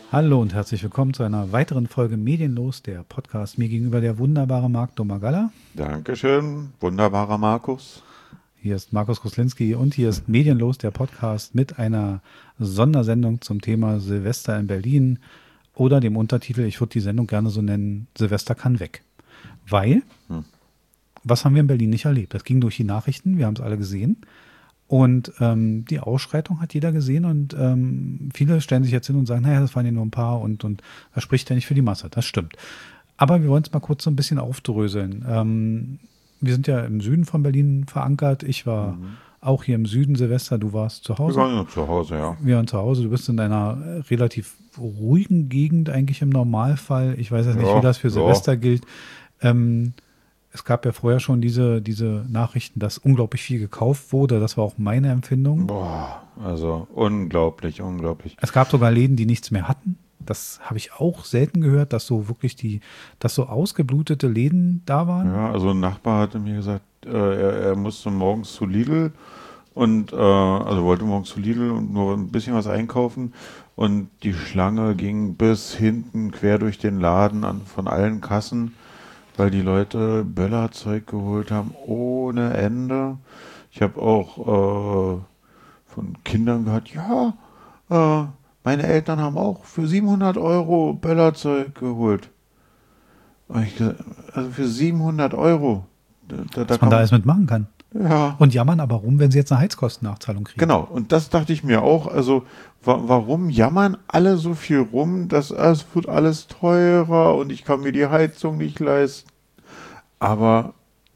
Hallo und herzlich willkommen zu einer weiteren Folge Medienlos, der Podcast. Mir gegenüber der wunderbare Marc Domagala. Dankeschön, wunderbarer Markus. Hier ist Markus Kruslinski und hier ist Medienlos, der Podcast mit einer Sondersendung zum Thema Silvester in Berlin oder dem Untertitel, ich würde die Sendung gerne so nennen, Silvester kann weg. Weil, was haben wir in Berlin nicht erlebt? Das ging durch die Nachrichten, wir haben es alle gesehen. Und die Ausschreitung hat jeder gesehen und viele stellen sich jetzt hin und sagen, naja, das waren ja nur ein paar und das spricht ja nicht für die Masse. Das stimmt. Aber wir wollen es mal kurz so ein bisschen aufdröseln. Wir sind ja im Süden von Berlin verankert. Ich war auch hier im Süden, Silvester. Du warst zu Wir Hause. waren noch zu Hause, ja. Wir waren zu Hause. Du bist in einer relativ ruhigen Gegend eigentlich im Normalfall. Ich weiß jetzt nicht, wie das für Silvester gilt. Es gab ja vorher schon diese Nachrichten, dass unglaublich viel gekauft wurde. Das war auch meine Empfindung. Boah, also unglaublich, unglaublich. Es gab sogar Läden, die nichts mehr hatten. Das habe ich auch selten gehört, dass so wirklich dass so ausgeblutete Läden da waren. Ja, also ein Nachbar hatte mir gesagt, er musste morgens zu Lidl und also wollte morgens zu Lidl und nur ein bisschen was einkaufen und die Schlange ging bis hinten quer durch den Laden von allen Kassen, weil die Leute Böllerzeug geholt haben ohne Ende. Ich habe auch von Kindern gehört, ja, meine Eltern haben auch für 700 Euro Böllerzeug geholt. Und ich gesagt, also für 700 Euro. Was man da alles mitmachen kann. Ja, Und jammern aber rum, wenn sie jetzt eine Heizkostennachzahlung kriegen. genau. Und das dachte ich mir auch. Also warum jammern alle so viel rum, dass es wird alles teurer und ich kann mir die Heizung nicht leisten. Aber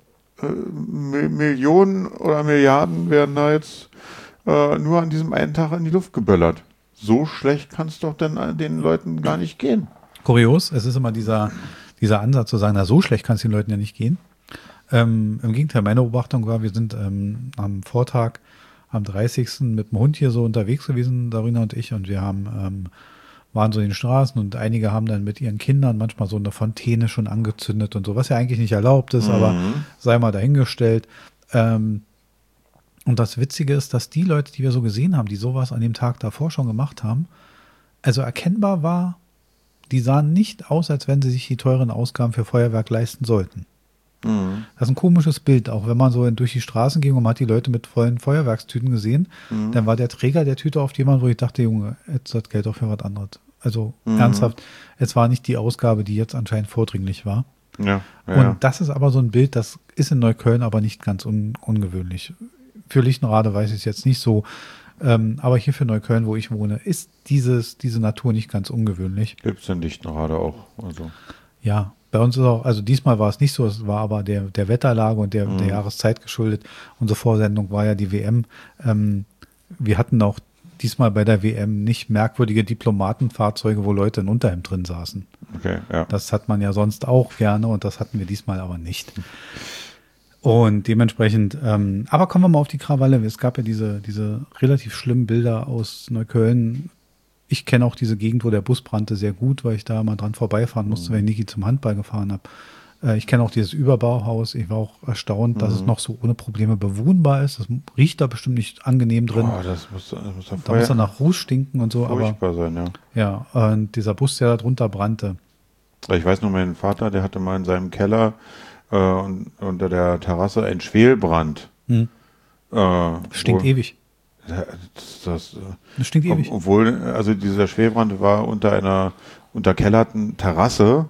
Millionen oder Milliarden werden da jetzt nur an diesem einen Tag in die Luft geböllert. So schlecht kann es doch denn den Leuten gar nicht gehen. Kurios, es ist immer dieser Ansatz zu sagen, na so schlecht kann es den Leuten ja nicht gehen. Im Gegenteil, meine Beobachtung war, wir sind am Vortag, am 30. mit dem Hund hier so unterwegs gewesen, Darina und ich, und wir waren so in den Straßen und einige haben dann mit ihren Kindern manchmal so eine Fontäne schon angezündet und so, was ja eigentlich nicht erlaubt ist, aber sei mal dahingestellt. Und das Witzige ist, dass die Leute, die wir so gesehen haben, die sowas an dem Tag davor schon gemacht haben, also erkennbar war, die sahen nicht aus, als wenn sie sich die teuren Ausgaben für Feuerwerk leisten sollten. Das ist ein komisches Bild, auch wenn man so durch die Straßen ging und man hat die Leute mit vollen Feuerwerkstüten gesehen, dann war der Träger der Tüte oft jemand, wo ich dachte, Junge, jetzt hat Geld auch für was anderes. Also ernsthaft, es war nicht die Ausgabe, die jetzt anscheinend vordringlich war. Ja, Und das ist aber so ein Bild, das ist in Neukölln aber nicht ganz ungewöhnlich. Für Lichtenrade weiß ich es jetzt nicht so, aber hier für Neukölln, wo ich wohne, ist diese Natur nicht ganz ungewöhnlich. Gibt's in Lichtenrade auch. Also. Ja, bei uns ist auch, also diesmal war es nicht so, es war aber der Wetterlage und der Jahreszeit geschuldet. Unsere Vorsendung war ja die WM. Wir hatten auch diesmal bei der WM nicht merkwürdige Diplomatenfahrzeuge, wo Leute in Unterhemd drin saßen. Okay, ja. Das hat man ja sonst auch gerne und das hatten wir diesmal aber nicht. Und dementsprechend, aber kommen wir mal auf die Krawalle. Es gab ja diese relativ schlimmen Bilder aus Neukölln. Ich kenne auch diese Gegend, wo der Bus brannte, sehr gut, weil ich da mal dran vorbeifahren musste, wenn ich Niki zum Handball gefahren habe. Ich kenne auch dieses Überbauhaus. Ich war auch erstaunt, dass es noch so ohne Probleme bewohnbar ist. Das riecht da bestimmt nicht angenehm drin. Oh, das muss Da muss er nach Ruß stinken und so. furchtbar sein, Ja, und dieser Bus, der da drunter brannte. Ich weiß nur, mein Vater, der hatte mal in seinem Keller unter der Terrasse einen Schwelbrand. Stinkt ewig. Das stinkt ewig. Obwohl, also dieser Schwelbrand war unter einer unterkellerten Terrasse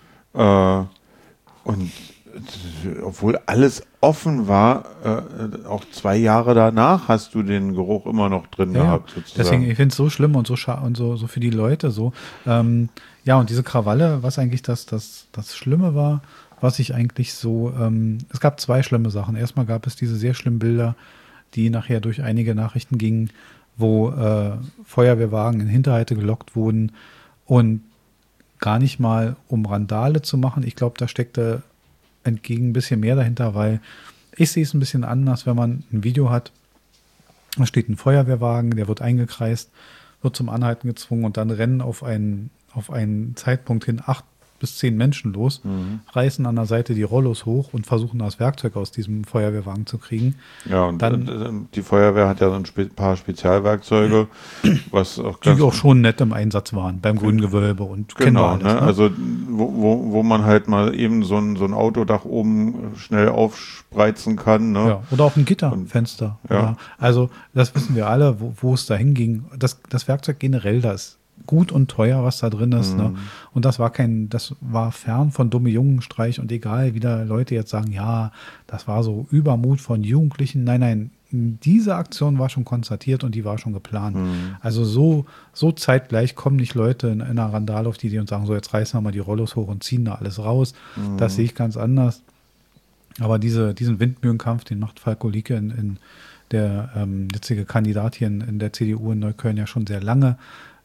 und obwohl alles offen war, auch 2 Jahre danach hast du den Geruch immer noch drin gehabt. Sozusagen. Deswegen, ich finde es so schlimm und so für die Leute so. Ja, und diese Krawalle, was eigentlich das Schlimme war, was ich eigentlich so, es gab 2 schlimme Sachen. Erstmal gab es diese sehr schlimmen Bilder, die nachher durch einige Nachrichten gingen, wo Feuerwehrwagen in Hinterhalte gelockt wurden und gar nicht mal um Randale zu machen. Ich glaube, da steckte entgegen ein bisschen mehr dahinter, weil ich sehe es ein bisschen anders, wenn man ein Video hat, da steht ein Feuerwehrwagen, der wird eingekreist, wird zum Anhalten gezwungen und dann rennen auf einen Zeitpunkt hin 8 bis 10 Menschen los, reißen an der Seite die Rollos hoch und versuchen das Werkzeug aus diesem Feuerwehrwagen zu kriegen. Ja, und dann, die Feuerwehr hat ja so ein paar Spezialwerkzeuge, was auch die auch schon nett im Einsatz waren, beim grünen Gewölbe und kennen wir genau, alles, ne? Also wo man halt mal eben so ein Autodach oben schnell aufspreizen kann. Ne? Ja, oder auf ein Gitterfenster. Ja. Also das wissen wir alle, wo es dahin ging. Das Werkzeug generell, da ist gut und teuer, was da drin ist. Ne? Und das war fern von dumme Jungenstreich und egal, wie da Leute jetzt sagen, ja, das war so Übermut von Jugendlichen. Nein, diese Aktion war schon konstatiert und die war schon geplant. Also so zeitgleich kommen nicht Leute in einer Randale auf die Idee und sagen, so jetzt reißen wir mal die Rollos hoch und ziehen da alles raus. Das sehe ich ganz anders. Aber diesen Windmühlenkampf, den macht Falko Lieke in der jetzige Kandidat hier in der CDU in Neukölln ja schon sehr lange.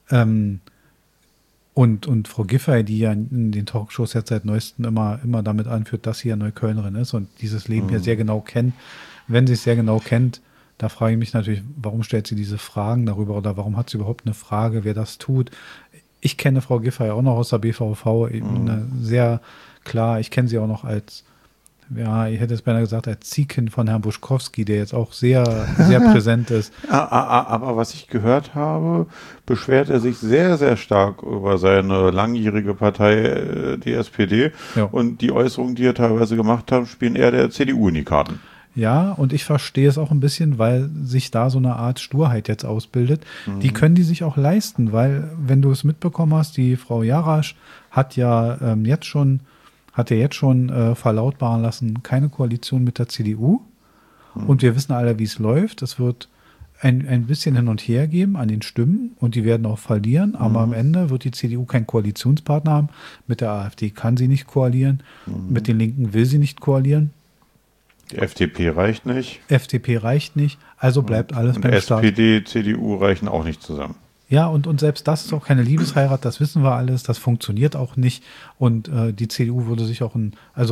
Und Frau Giffey, die ja in den Talkshows jetzt seit neuestem immer damit anführt, dass sie ja Neuköllnerin ist und dieses Leben hier sehr genau kennt. Wenn sie es sehr genau kennt, da frage ich mich natürlich, warum stellt sie diese Fragen darüber oder warum hat sie überhaupt eine Frage, wer das tut? Ich kenne Frau Giffey auch noch aus der BVV, sehr klar, ich kenne sie auch noch als, ja, ich hätte es beinahe gesagt, als Ziehkind von Herrn Buschkowski, der jetzt auch sehr, sehr präsent ist. Aber was ich gehört habe, beschwert er sich sehr, sehr stark über seine langjährige Partei, die SPD. Ja. Und die Äußerungen, die er teilweise gemacht hat, spielen eher der CDU in die Karten. Ja, und ich verstehe es auch ein bisschen, weil sich da so eine Art Sturheit jetzt ausbildet. Die können die sich auch leisten, weil, wenn du es mitbekommen hast, die Frau Jarasch hat ja jetzt schon verlautbaren lassen, keine Koalition mit der CDU. Und wir wissen alle, wie es läuft. Es wird ein bisschen hin und her geben an den Stimmen und die werden auch verlieren. Aber am Ende wird die CDU keinen Koalitionspartner haben. Mit der AfD kann sie nicht koalieren. Mit den Linken will sie nicht koalieren. Die FDP reicht nicht. FDP reicht nicht. Also bleibt alles beim Staat. SPD, CDU reichen auch nicht zusammen. Ja, und selbst das ist auch keine Liebesheirat, das wissen wir alles, das funktioniert auch nicht. Und die CDU würde sich auch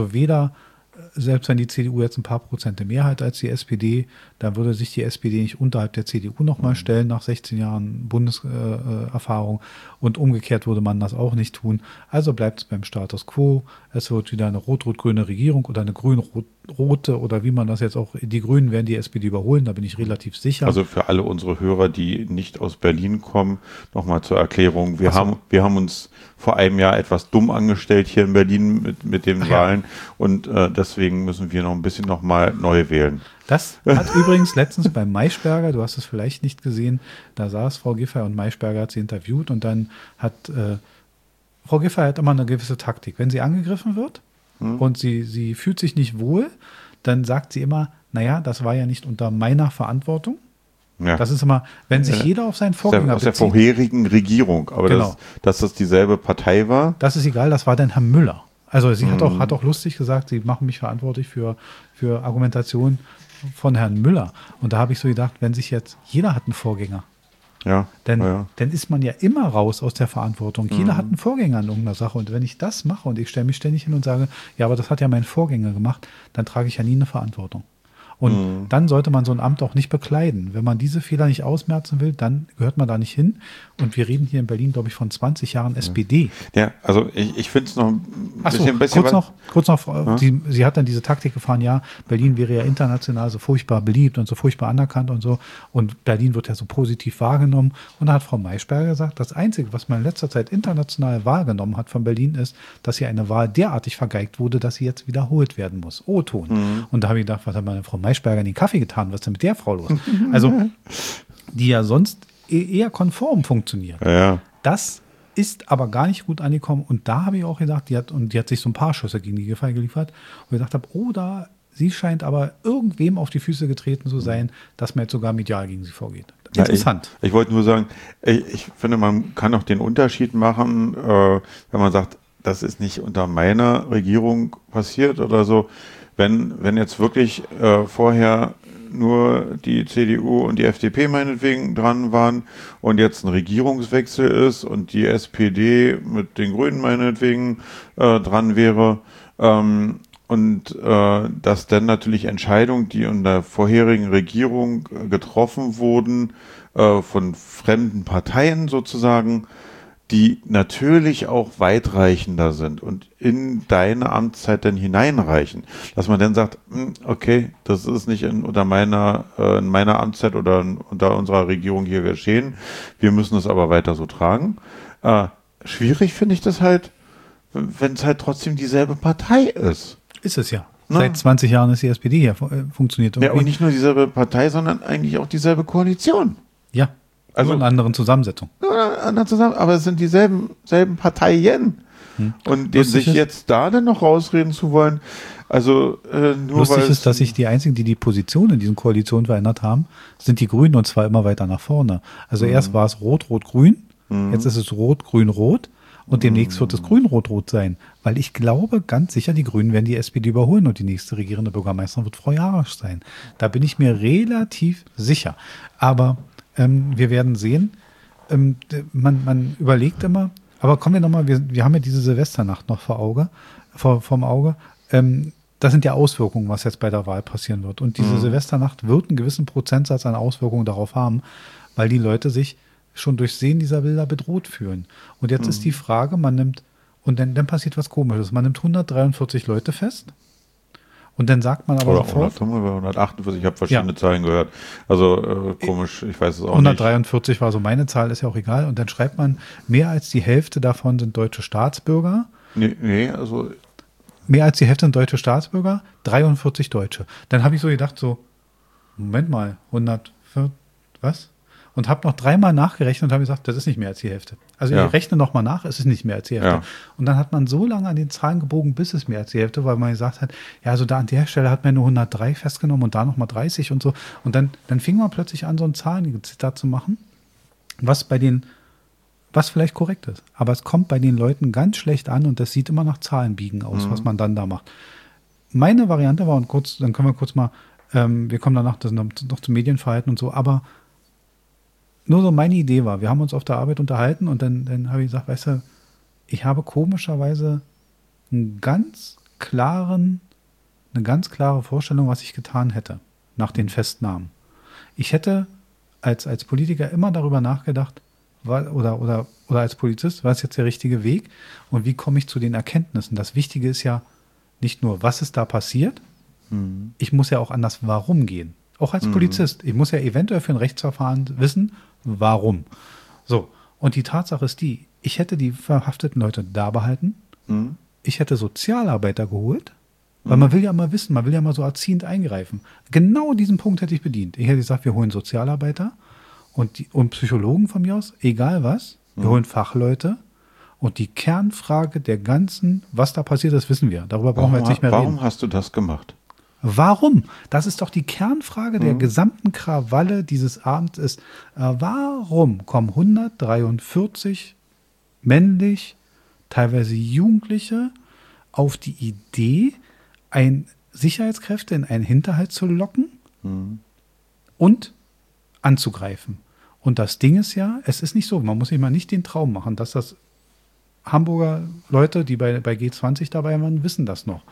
selbst wenn die CDU jetzt ein paar Prozente mehr hat als die SPD, dann würde sich die SPD nicht unterhalb der CDU nochmal stellen nach 16 Jahren Bundeserfahrung und umgekehrt würde man das auch nicht tun. Also bleibt es beim Status quo. Es wird wieder eine rot-rot-grüne Regierung oder eine grün-rote oder wie man das jetzt auch, die Grünen werden die SPD überholen, da bin ich relativ sicher. Also für alle unsere Hörer, die nicht aus Berlin kommen, nochmal zur Erklärung. Wir haben uns vor einem Jahr etwas dumm angestellt hier in Berlin mit den Wahlen und deswegen müssen wir noch ein bisschen nochmal neu wählen. Das hat übrigens letztens beim Maischberger, du hast es vielleicht nicht gesehen, da saß Frau Giffey und Maischberger hat sie interviewt und dann hat Frau Giffey hat immer eine gewisse Taktik. Wenn sie angegriffen wird und sie fühlt sich nicht wohl, dann sagt sie immer, naja, das war ja nicht unter meiner Verantwortung. Ja. Das ist immer, wenn sich jeder auf seinen Vorgänger bezieht. Aus der vorherigen Regierung, aber genau. dass das dieselbe Partei war. Das ist egal, das war dann Herr Müller. Also sie hat auch lustig gesagt, sie machen mich verantwortlich für Argumentation von Herrn Müller. Und da habe ich so gedacht, wenn sich jetzt, jeder hat einen Vorgänger. Ja. Dann ist man ja immer raus aus der Verantwortung. Jeder hat einen Vorgänger in irgendeiner Sache. Und wenn ich das mache und ich stelle mich ständig hin und sage, ja, aber das hat ja mein Vorgänger gemacht, dann trage ich ja nie eine Verantwortung. Und dann sollte man so ein Amt auch nicht bekleiden. Wenn man diese Fehler nicht ausmerzen will, dann gehört man da nicht hin. Und wir reden hier in Berlin, glaube ich, von 20 Jahren SPD. Ja, also ich finde es noch ein bisschen kurz noch, sie hat dann diese Taktik gefahren, ja, Berlin wäre ja international so furchtbar beliebt und so furchtbar anerkannt und so. Und Berlin wird ja so positiv wahrgenommen. Und da hat Frau Maischberger gesagt, das Einzige, was man in letzter Zeit international wahrgenommen hat von Berlin, ist, dass hier eine Wahl derartig vergeigt wurde, dass sie jetzt wiederholt werden muss. O-Ton. Und da habe ich gedacht, was hat meine Frau Maischberger in den Kaffee getan? Was ist denn mit der Frau los? Also, die ja sonst eher konform funktioniert. Ja. Das ist aber gar nicht gut angekommen. Und da habe ich auch gedacht, die hat sich so ein paar Schüsse gegen die Giffey geliefert. Und ich gedacht habe, sie scheint aber irgendwem auf die Füße getreten zu sein, dass man jetzt sogar medial gegen sie vorgeht. Interessant. Ich wollte nur sagen, ich finde, man kann auch den Unterschied machen, wenn man sagt, das ist nicht unter meiner Regierung passiert oder so. Wenn jetzt wirklich vorher nur die CDU und die FDP meinetwegen dran waren und jetzt ein Regierungswechsel ist und die SPD mit den Grünen meinetwegen dran wäre und dass dann natürlich Entscheidungen, die in der vorherigen Regierung getroffen wurden, von fremden Parteien sozusagen, die natürlich auch weitreichender sind und in deine Amtszeit dann hineinreichen. Dass man dann sagt, okay, das ist nicht unter meiner Amtszeit oder unter unserer Regierung hier geschehen. Wir müssen es aber weiter so tragen. Schwierig finde ich das halt, wenn es halt trotzdem dieselbe Partei ist. Ist es ja. Ne? Seit 20 Jahren ist die SPD hier, funktioniert irgendwie. Ja, und nicht nur dieselbe Partei, sondern eigentlich auch dieselbe Koalition. Ja, also in einer anderen Zusammensetzung. Aber es sind dieselben Parteien. Und sich jetzt da dann noch rausreden zu wollen, also nur lustig ist, dass sich die einzigen, die Position in diesen Koalitionen verändert haben, sind die Grünen, und zwar immer weiter nach vorne. Also erst war es Rot-Rot-Grün, jetzt ist es Rot-Grün-Rot und demnächst wird es Grün-Rot-Rot sein. Weil ich glaube ganz sicher, die Grünen werden die SPD überholen und die nächste regierende Bürgermeisterin wird Frau Jarasch sein. Da bin ich mir relativ sicher. Aber wir werden sehen, man überlegt immer, aber kommen wir nochmal, wir haben ja diese Silvesternacht noch vorm Auge. Das sind ja Auswirkungen, was jetzt bei der Wahl passieren wird. Und diese Silvesternacht wird einen gewissen Prozentsatz an Auswirkungen darauf haben, weil die Leute sich schon durch Sehen dieser Bilder bedroht fühlen. Und jetzt ist die Frage, man nimmt, und dann passiert was Komisches, man nimmt 143 Leute fest. Und dann sagt man aber oder sofort... 148, ich habe verschiedene Zahlen gehört. Also komisch, ich weiß es auch 143 nicht. War so meine Zahl, ist ja auch egal. Und dann schreibt man, mehr als die Hälfte davon sind deutsche Staatsbürger. Also... Mehr als die Hälfte sind deutsche Staatsbürger, 43 Deutsche. Dann habe ich so gedacht, Moment mal, 100, was? Und habe noch dreimal nachgerechnet und habe gesagt, das ist nicht mehr als die Hälfte. Also ich rechne nochmal nach, es ist nicht mehr als die Hälfte. Ja. Und dann hat man so lange an den Zahlen gebogen, bis es mehr als die Hälfte, weil man gesagt hat, ja, also da an der Stelle hat man nur 103 festgenommen und da nochmal 30 und so. Und dann fing man plötzlich an, so ein Zahlenzitat zu machen, was vielleicht korrekt ist. Aber es kommt bei den Leuten ganz schlecht an und das sieht immer nach Zahlenbiegen aus, was man dann da macht. Meine Variante war, dann können wir kurz mal, wir kommen danach noch zum Medienverhalten und so, aber nur so meine Idee war, wir haben uns auf der Arbeit unterhalten und dann habe ich gesagt, weißt du, ich habe komischerweise eine ganz klare Vorstellung, was ich getan hätte nach den Festnahmen. Ich hätte als Politiker immer darüber nachgedacht, oder als Polizist, war es jetzt der richtige Weg und wie komme ich zu den Erkenntnissen? Das Wichtige ist ja nicht nur, was ist da passiert, ich muss ja auch an das Warum gehen. Auch als Polizist. Ich muss ja eventuell für ein Rechtsverfahren wissen, warum. So, und die Tatsache ist die, ich hätte die verhafteten Leute da behalten, ich hätte Sozialarbeiter geholt, weil man will ja mal wissen, man will ja mal so erziehend eingreifen. Genau diesen Punkt hätte ich bedient. Ich hätte gesagt, wir holen Sozialarbeiter und Psychologen von mir aus, egal was, wir holen Fachleute und die Kernfrage der ganzen, was da passiert ist, wissen wir. Darüber brauchen wir jetzt nicht mehr reden. Warum hast du das gemacht? Warum? Das ist doch die Kernfrage der gesamten Krawalle dieses Abends ist, warum kommen 143 männlich, teilweise Jugendliche auf die Idee, Sicherheitskräfte in einen Hinterhalt zu locken und anzugreifen? Und das Ding ist ja, es ist nicht so, man muss sich mal nicht den Traum machen, dass das Hamburger Leute, die bei G20 dabei waren, wissen das noch.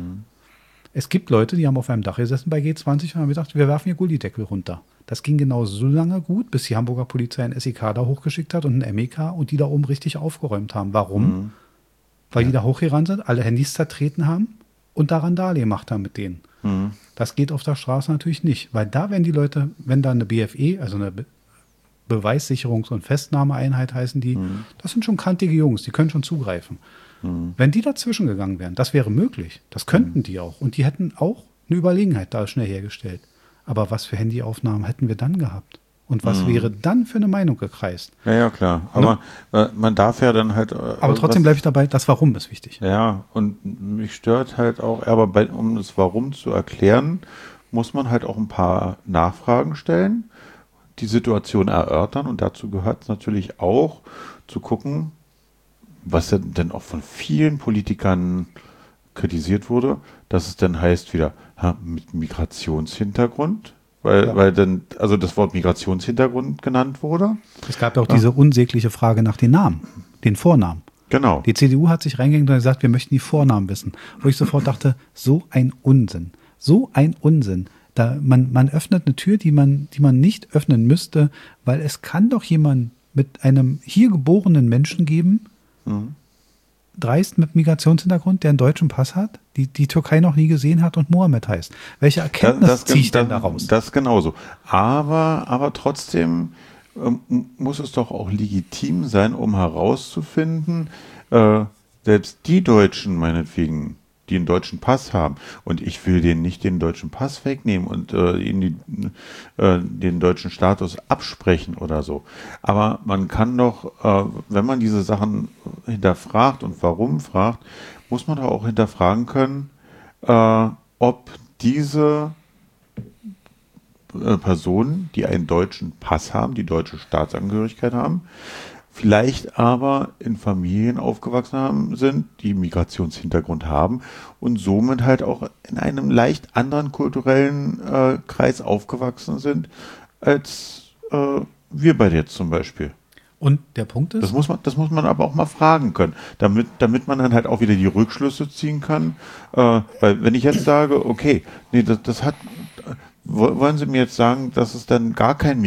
Es gibt Leute, die haben auf einem Dach gesessen bei G20 und haben gesagt, wir werfen hier Gullideckel runter. Das ging genau so lange gut, bis die Hamburger Polizei ein SEK da hochgeschickt hat und ein MEK und die da oben richtig aufgeräumt haben. Warum? Weil die da hochgerannt sind, alle Handys zertreten haben und da Randale gemacht haben mit denen. Das geht auf der Straße natürlich nicht, weil da werden die Leute, wenn da eine BFE, also eine Beweissicherungs- und Festnahmeeinheit heißen die, das sind schon kantige Jungs, die können schon zugreifen. Wenn die dazwischen gegangen wären, das wäre möglich. Das könnten die auch. Und die hätten auch eine Überlegenheit da schnell hergestellt. Aber was für Handyaufnahmen hätten wir dann gehabt? Und was wäre dann für eine Meinung gekreist? Ja, klar. Aber man darf ja dann halt... aber trotzdem bleibe ich dabei, das Warum ist wichtig. Ja, und mich stört halt auch, aber um das Warum zu erklären, muss man halt auch ein paar Nachfragen stellen, die Situation erörtern. Und dazu gehört es natürlich auch zu gucken, was ja dann auch von vielen Politikern kritisiert wurde, dass es dann heißt wieder mit Migrationshintergrund, weil dann also das Wort Migrationshintergrund genannt wurde. Es gab ja auch diese unsägliche Frage nach den Namen, den Vornamen. Genau. Die CDU hat sich reingehängt und gesagt, wir möchten die Vornamen wissen. Wo ich sofort dachte, so ein Unsinn. Man öffnet eine Tür, die man nicht öffnen müsste, weil es kann doch jemand mit einem hier geborenen Menschen geben, dreist mit Migrationshintergrund, der einen deutschen Pass hat, die Türkei noch nie gesehen hat und Mohammed heißt. Welche Erkenntnis ziehe ich denn daraus? Das genauso. Aber trotzdem muss es doch auch legitim sein, um herauszufinden, selbst die Deutschen meinetwegen, die einen deutschen Pass haben, und ich will denen nicht den deutschen Pass wegnehmen und ihnen den deutschen Status absprechen oder so. Aber man kann doch, wenn man diese Sachen hinterfragt und warum fragt, muss man doch auch hinterfragen können, ob diese Personen, die einen deutschen Pass haben, die deutsche Staatsangehörigkeit haben, vielleicht aber in Familien aufgewachsen sind, die Migrationshintergrund haben und somit halt auch in einem leicht anderen kulturellen Kreis aufgewachsen sind, als wir beide jetzt zum Beispiel. Und der Punkt ist? Das muss man aber auch mal fragen können, damit man dann halt auch wieder die Rückschlüsse ziehen kann. Weil wenn ich jetzt sage, okay, nee, das hat, wollen Sie mir jetzt sagen, dass es dann gar keinen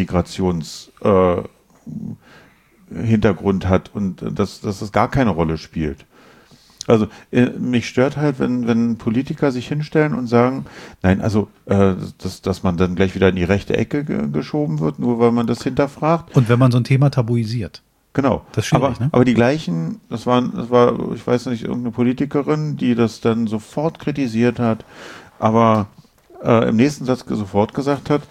Hintergrund hat und dass es gar keine Rolle spielt. Also mich stört halt, wenn Politiker sich hinstellen und sagen, nein, also dass man dann gleich wieder in die rechte Ecke geschoben wird, nur weil man das hinterfragt. Und wenn man so ein Thema tabuisiert. Genau. Das ist schwierig, ne? Aber die gleichen, das war, ich weiß nicht, irgendeine Politikerin, die das dann sofort kritisiert hat, aber im nächsten Satz sofort gesagt hat,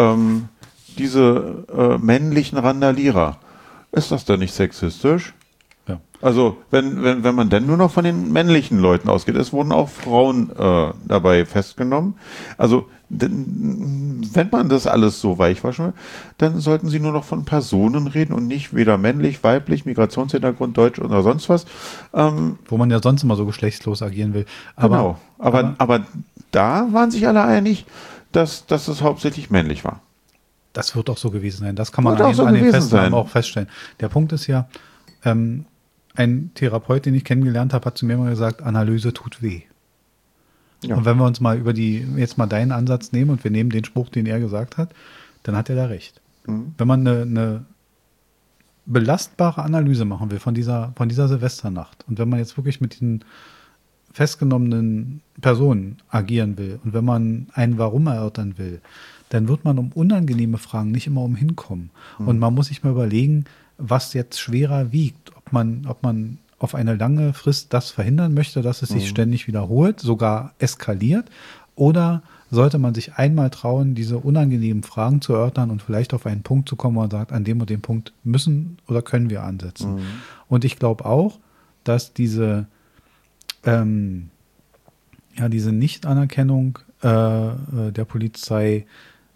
diese männlichen Randalierer, ist das denn nicht sexistisch? Ja. Also, wenn man denn nur noch von den männlichen Leuten ausgeht, es wurden auch Frauen dabei festgenommen. Also, wenn man das alles so weichwaschen will, dann sollten sie nur noch von Personen reden und nicht weder männlich, weiblich, Migrationshintergrund, Deutsch oder sonst was. Wo man ja sonst immer so geschlechtslos agieren will. Aber da waren sich alle einig, dass es hauptsächlich männlich war. Das wird auch so gewesen sein. Das kann man an den Festnahmen auch feststellen. Der Punkt ist ja, ein Therapeut, den ich kennengelernt habe, hat zu mir mal gesagt, Analyse tut weh. Ja. Und wenn wir uns mal jetzt mal deinen Ansatz nehmen und wir nehmen den Spruch, den er gesagt hat, dann hat er da recht. Mhm. Wenn man eine belastbare Analyse machen will von dieser Silvesternacht und wenn man jetzt wirklich mit diesen festgenommenen Personen agieren will und wenn man ein Warum erörtern will, dann wird man um unangenehme Fragen nicht immer umhinkommen. Mhm. Und man muss sich mal überlegen, was jetzt schwerer wiegt. Ob man auf eine lange Frist das verhindern möchte, dass es sich ständig wiederholt, sogar eskaliert, oder sollte man sich einmal trauen, diese unangenehmen Fragen zu erörtern und vielleicht auf einen Punkt zu kommen, wo man sagt, an dem und dem Punkt müssen oder können wir ansetzen. Mhm. Und ich glaube auch, dass diese Nichtanerkennung der Polizei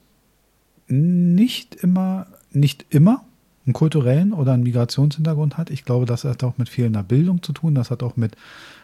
nicht immer einen kulturellen oder einen Migrationshintergrund hat. Ich glaube, das hat auch mit fehlender Bildung zu tun. Das hat auch mit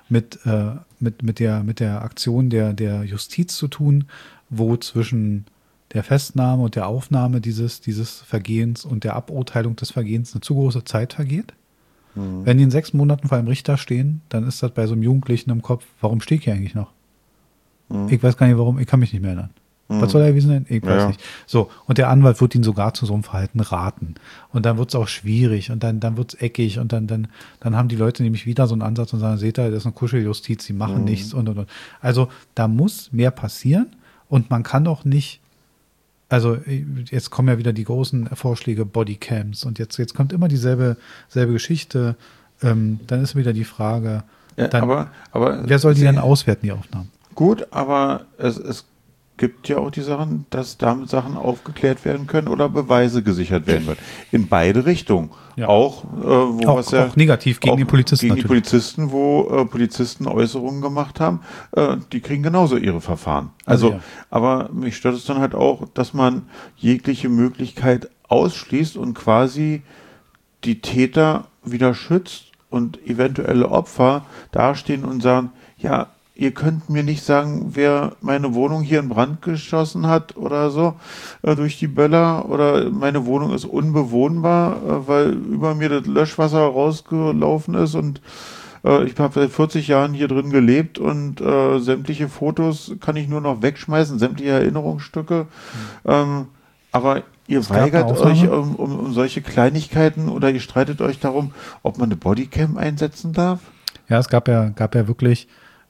der Aktion der Justiz zu tun, wo zwischen der Festnahme und der Aufnahme dieses Vergehens und der Aburteilung des Vergehens eine zu große Zeit vergeht. Mhm. Wenn die in 6 Monaten vor einem Richter stehen, dann ist das bei so einem Jugendlichen im Kopf, warum stehe ich hier eigentlich noch? Mhm. Ich weiß gar nicht, warum, ich kann mich nicht mehr erinnern. Was soll er gewesen sein? Ich weiß nicht. So, und der Anwalt wird ihn sogar zu so einem Verhalten raten. Und dann wird es auch schwierig und dann wird es eckig und dann haben die Leute nämlich wieder so einen Ansatz und sagen, seht ihr, das ist eine Kuscheljustiz, die machen nichts und. Also da muss mehr passieren und man kann doch nicht, also jetzt kommen ja wieder die großen Vorschläge, Bodycams und jetzt kommt immer dieselbe Geschichte. Dann ist wieder die Frage, aber wer soll die denn auswerten, die Aufnahmen? Gut, aber es gibt ja auch die Sachen, dass damit Sachen aufgeklärt werden können oder Beweise gesichert werden können. In beide Richtungen. Ja. Auch negativ gegen die Polizisten. Gegen die Polizisten, wo Polizisten Äußerungen gemacht haben, die kriegen genauso ihre Verfahren. Also, aber mich stört es dann halt auch, dass man jegliche Möglichkeit ausschließt und quasi die Täter wieder schützt und eventuelle Opfer dastehen und sagen, ja, ihr könnt mir nicht sagen, wer meine Wohnung hier in Brand geschossen hat oder so, durch die Böller, oder meine Wohnung ist unbewohnbar, weil über mir das Löschwasser rausgelaufen ist und ich habe seit 40 Jahren hier drin gelebt und sämtliche Fotos kann ich nur noch wegschmeißen, sämtliche Erinnerungsstücke. Aber ihr weigert euch um solche Kleinigkeiten oder ihr streitet euch darum, ob man eine Bodycam einsetzen darf? Ja, es gab ja wirklich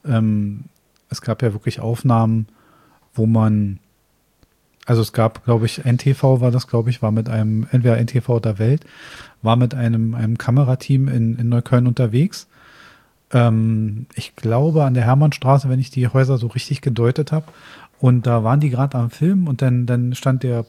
Aufnahmen, wo man, also es gab, glaube ich, NTV war das, glaube ich, war mit einem, entweder NTV oder Welt, war mit einem Kamerateam in Neukölln unterwegs. Ich glaube an der Hermannstraße, wenn ich die Häuser so richtig gedeutet habe. Und da waren die gerade am Film und dann stand der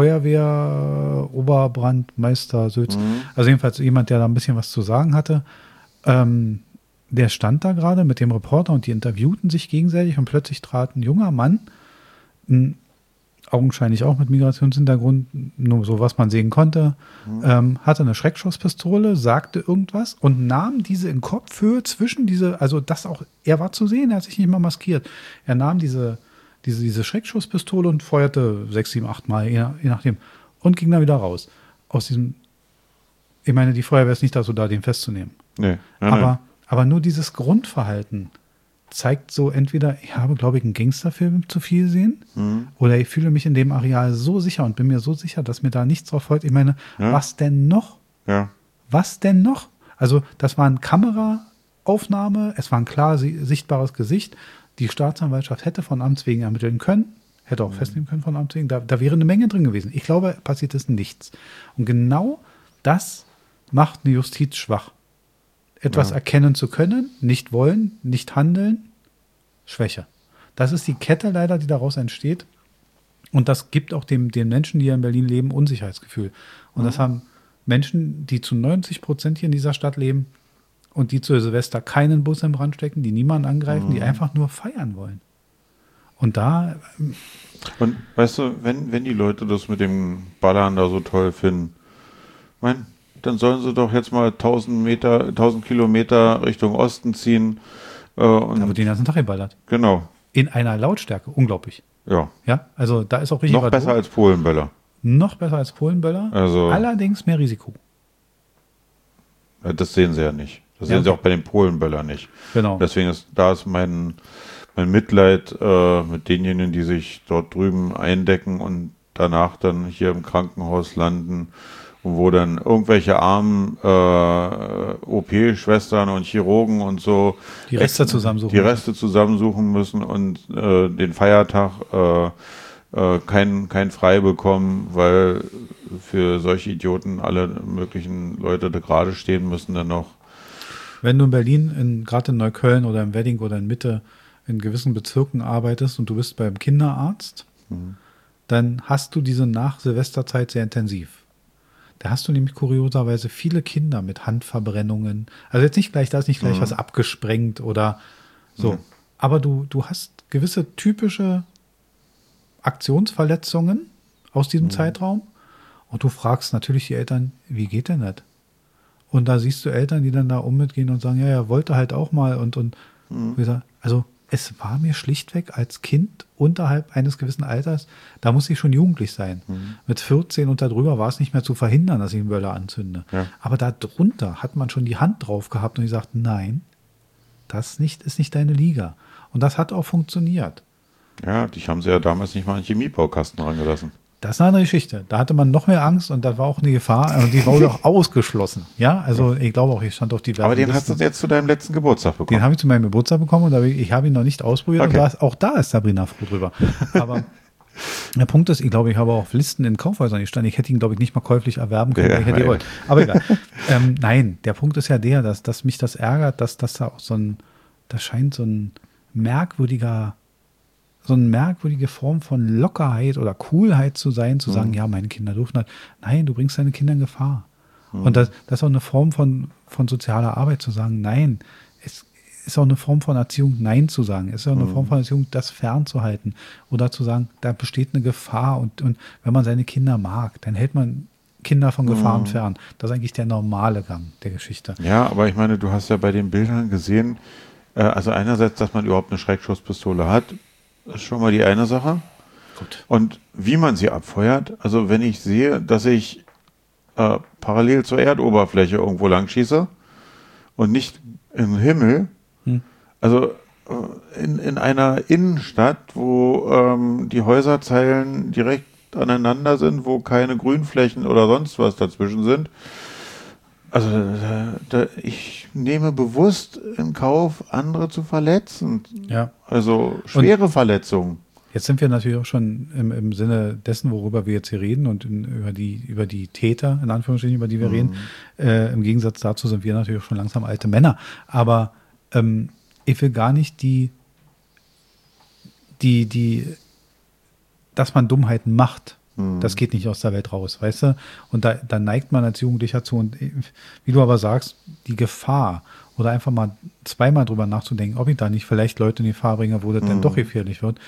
Feuerwehr-Oberbrandmeister Sülz, also jedenfalls jemand, der da ein bisschen was zu sagen hatte. Der stand da gerade mit dem Reporter und die interviewten sich gegenseitig und plötzlich trat ein junger Mann, augenscheinlich auch mit Migrationshintergrund, nur so was man sehen konnte, hatte eine Schreckschusspistole, sagte irgendwas und nahm diese in Kopfhöhe zwischen diese, also das auch, er war zu sehen, er hat sich nicht mal maskiert. Er nahm diese Schreckschusspistole und feuerte 6, 7, 8 Mal, je nachdem, und ging dann wieder raus. Aus diesem, ich meine, die Feuerwehr ist nicht dazu da, den festzunehmen. Nee. Aber nur dieses Grundverhalten zeigt so entweder, ich habe, glaube ich, einen Gangsterfilm zu viel gesehen oder ich fühle mich in dem Areal so sicher und bin mir so sicher, dass mir da nichts drauf folgt. Ich meine, was denn noch? Ja. Was denn noch? Also das war eine Kameraaufnahme, es war ein klar sichtbares Gesicht. Die Staatsanwaltschaft hätte von Amts wegen ermitteln können, hätte auch festnehmen können von Amts wegen. Da wäre eine Menge drin gewesen. Ich glaube, passiert ist nichts. Und genau das macht eine Justiz schwach. Etwas erkennen zu können, nicht wollen, nicht handeln, Schwäche. Das ist die Kette leider, die daraus entsteht. Und das gibt auch den Menschen, die hier in Berlin leben, Unsicherheitsgefühl. Und das haben Menschen, die zu 90% hier in dieser Stadt leben und die zu Silvester keinen Bus im Brand stecken, die niemanden angreifen, die einfach nur feiern wollen. Und da... Und weißt du, wenn die Leute das mit dem Ballern da so toll finden, dann sollen sie doch jetzt mal 1000 Kilometer Richtung Osten ziehen. Und da wird den ganzen Tag geballert. Genau. In einer Lautstärke, unglaublich. Ja. Ja, also da ist auch richtig noch besser als Polenböller. Noch besser als Polenböller, also, allerdings mehr Risiko. Das sehen sie ja nicht. Das sehen sie auch bei den Polenböllern nicht. Genau. Deswegen ist mein Mitleid mit denjenigen, die sich dort drüben eindecken und danach dann hier im Krankenhaus landen, wo dann irgendwelche armen OP-Schwestern und Chirurgen und so die Reste zusammensuchen müssen und den Feiertag kein Frei bekommen, weil für solche Idioten alle möglichen Leute da gerade stehen müssen dann noch. Wenn du in Berlin, gerade in Neukölln oder im Wedding oder in Mitte in gewissen Bezirken arbeitest und du bist beim Kinderarzt, dann hast du diese Nach-Silvesterzeit sehr intensiv. Da hast du nämlich kurioserweise viele Kinder mit Handverbrennungen. Also jetzt nicht gleich, da ist nicht gleich was abgesprengt oder so. Aber du hast gewisse typische Aktionsverletzungen aus diesem Zeitraum und du fragst natürlich die Eltern, wie geht denn das? Und da siehst du Eltern, die dann da mitgehen und sagen, ja, er wollte halt auch mal und also es war mir schlichtweg als Kind unterhalb eines gewissen Alters, da muss ich schon jugendlich sein. Mit 14 und darüber war es nicht mehr zu verhindern, dass ich einen Böller anzünde. Ja. Aber darunter hat man schon die Hand drauf gehabt und gesagt, nein, das ist nicht deine Liga. Und das hat auch funktioniert. Ja, dich haben sie ja damals nicht mal einen Chemiebaukasten rangelassen. Das ist eine andere Geschichte. Da hatte man noch mehr Angst und das war auch eine Gefahr. Und die wurde auch ausgeschlossen. Ja, also ich glaube auch, ich stand auf diversen Aber den hast du jetzt zu deinem letzten Geburtstag bekommen. Den habe ich zu meinem Geburtstag bekommen und ich habe ihn noch nicht ausprobiert. Okay. Und auch da ist Sabrina froh drüber. Aber der Punkt ist, ich glaube, ich habe auch auf Listen in Kaufhäusern gestanden. Ich hätte ihn, glaube ich, nicht mal käuflich erwerben können, wenn ich hätte gewollt. Aber egal. Nein, der Punkt ist ja der, dass mich das ärgert, dass da auch das scheint so eine merkwürdige Form von Lockerheit oder Coolheit zu sein, zu sagen, ja, meine Kinder dürfen halt. Nein, du bringst deine Kinder in Gefahr. Und das ist auch eine Form von sozialer Arbeit zu sagen, nein, es ist auch eine Form von Erziehung, nein zu sagen. Es ist auch eine Form von Erziehung, das fernzuhalten. Oder zu sagen, da besteht eine Gefahr und wenn man seine Kinder mag, dann hält man Kinder von Gefahren fern. Das ist eigentlich der normale Gang der Geschichte. Ja, aber ich meine, du hast ja bei den Bildern gesehen, also einerseits, dass man überhaupt eine Schreckschusspistole hat, ist schon mal die eine Sache. Gut. Und wie man sie abfeuert, also wenn ich sehe, dass ich parallel zur Erdoberfläche irgendwo lang schieße und nicht im Himmel, also in einer Innenstadt, wo die Häuserzeilen direkt aneinander sind, wo keine Grünflächen oder sonst was dazwischen sind. Also ich nehme bewusst in Kauf, andere zu verletzen. Ja. Also schwere Verletzungen. Jetzt sind wir natürlich auch schon im Sinne dessen, worüber wir jetzt hier reden und über die Täter, in Anführungsstrichen, über die wir reden. Im Gegensatz dazu sind wir natürlich auch schon langsam alte Männer. Aber ich will gar nicht dass man Dummheiten macht. Das geht nicht aus der Welt raus, weißt du? Und da neigt man als Jugendlicher zu. Und wie du aber sagst, die Gefahr oder einfach mal zweimal drüber nachzudenken, ob ich da nicht vielleicht Leute in Gefahr bringe, wo das denn doch gefährlich wird,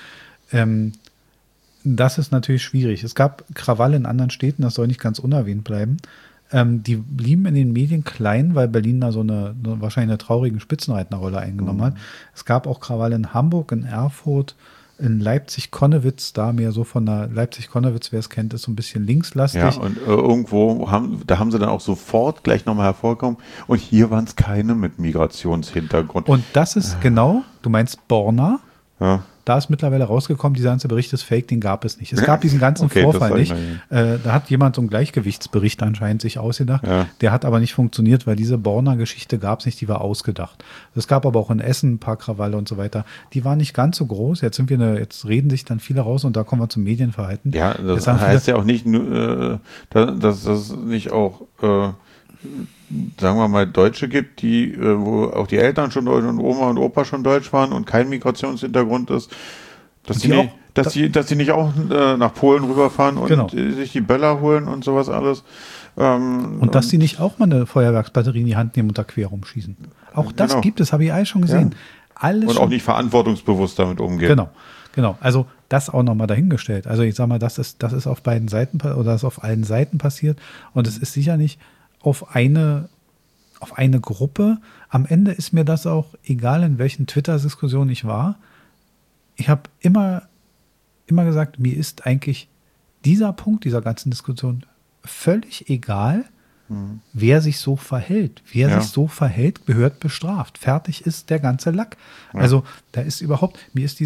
das ist natürlich schwierig. Es gab Krawalle in anderen Städten, das soll nicht ganz unerwähnt bleiben. Die blieben in den Medien klein, weil Berlin da so wahrscheinlich eine traurige Spitzenreiterrolle eingenommen hat. Es gab auch Krawalle in Hamburg, in Erfurt, in Leipzig-Konnewitz, da mehr so von der Leipzig-Konnewitz, wer es kennt, ist so ein bisschen linkslastig. Ja, und irgendwo haben sie dann auch sofort gleich nochmal hervorgekommen. Und hier waren es keine mit Migrationshintergrund. Und das ist genau, du meinst Borna? Ja. Da ist mittlerweile rausgekommen, dieser ganze Bericht ist fake, den gab es nicht. Es gab diesen ganzen Vorfall nicht. Da hat jemand so einen Gleichgewichtsbericht anscheinend sich ausgedacht. Ja. Der hat aber nicht funktioniert, weil diese Borna-Geschichte gab es nicht, die war ausgedacht. Es gab aber auch in Essen ein paar Krawalle und so weiter. Die waren nicht ganz so groß. Jetzt reden sich dann viele raus und da kommen wir zum Medienverhalten. Ja, das heißt ja auch nicht, dass es nicht auch sagen wir mal, Deutsche gibt, wo auch die Eltern schon Deutsch und Oma und Opa schon Deutsch waren und kein Migrationshintergrund ist, dass die nicht auch nach Polen rüberfahren und sich die Böller holen und sowas alles. Und dass die nicht auch mal eine Feuerwerksbatterie in die Hand nehmen und da quer rumschießen. Auch das gibt es, habe ich alles schon gesehen. Ja. Und auch nicht verantwortungsbewusst damit umgehen. Genau. Also das auch nochmal dahingestellt. Also ich sag mal, das ist auf beiden Seiten oder ist auf allen Seiten passiert und es ist sicher nicht auf eine Gruppe. Am Ende ist mir das auch egal, in welchen Twitter-Diskussionen ich war. Ich habe immer gesagt, mir ist eigentlich dieser Punkt dieser ganzen Diskussion völlig egal, wer sich so verhält. Wer sich so verhält, gehört bestraft. Fertig ist der ganze Lack. Ja. Also da ist mir ist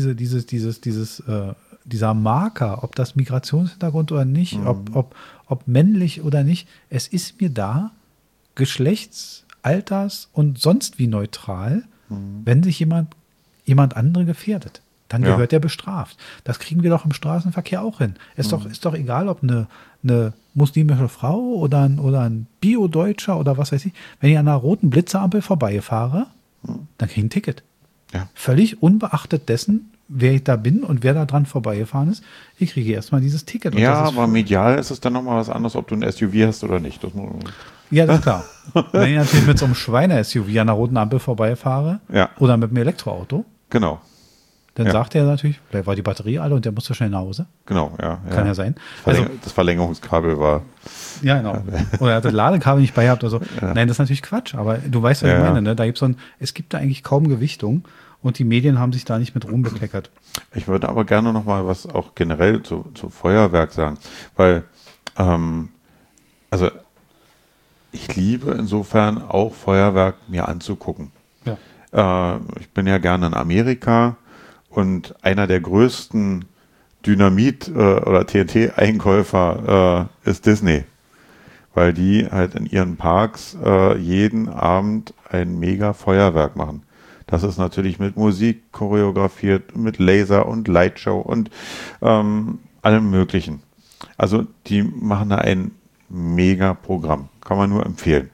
dieser Marker, ob das Migrationshintergrund oder nicht, ob männlich oder nicht, es ist mir da Geschlechts-, Alters- und sonst wie neutral, wenn sich jemand andere gefährdet. Dann gehört er bestraft. Das kriegen wir doch im Straßenverkehr auch hin. Ist doch egal, ob eine muslimische Frau oder ein Bio-Deutscher oder was weiß ich, wenn ich an einer roten Blitzerampel vorbeifahre, dann kriege ich ein Ticket. Ja. Völlig unbeachtet dessen, wer ich da bin und wer da dran vorbeigefahren ist, ich kriege erstmal dieses Ticket. Ja, aber medial ist es dann nochmal was anderes, ob du ein SUV hast oder nicht. Ja, das ist klar. Wenn ich natürlich mit so einem Schweine-SUV an einer roten Ampel vorbeifahre oder mit einem Elektroauto, genau. Dann sagt er natürlich, vielleicht war die Batterie alle und der musste schnell nach Hause. Genau, ja. Kann ja sein. Das Verlängerungskabel war. Ja, genau. Oder er hat das Ladekabel nicht bei gehabt oder so. Ja. Nein, das ist natürlich Quatsch, aber du weißt, was ich meine. Ne? Es gibt da eigentlich kaum Gewichtung und die Medien haben sich da nicht mit Ruhm bekleckert. Ich würde aber gerne noch mal was auch generell zu Feuerwerk sagen, weil, ich liebe insofern auch Feuerwerk mir anzugucken. Ja. Ich bin ja gerne in Amerika. Und einer der größten Dynamit- oder TNT-Einkäufer ist Disney, weil die halt in ihren Parks jeden Abend ein mega Feuerwerk machen. Das ist natürlich mit Musik choreografiert, mit Laser und Lightshow und allem Möglichen. Also die machen da ein mega Programm, kann man nur empfehlen.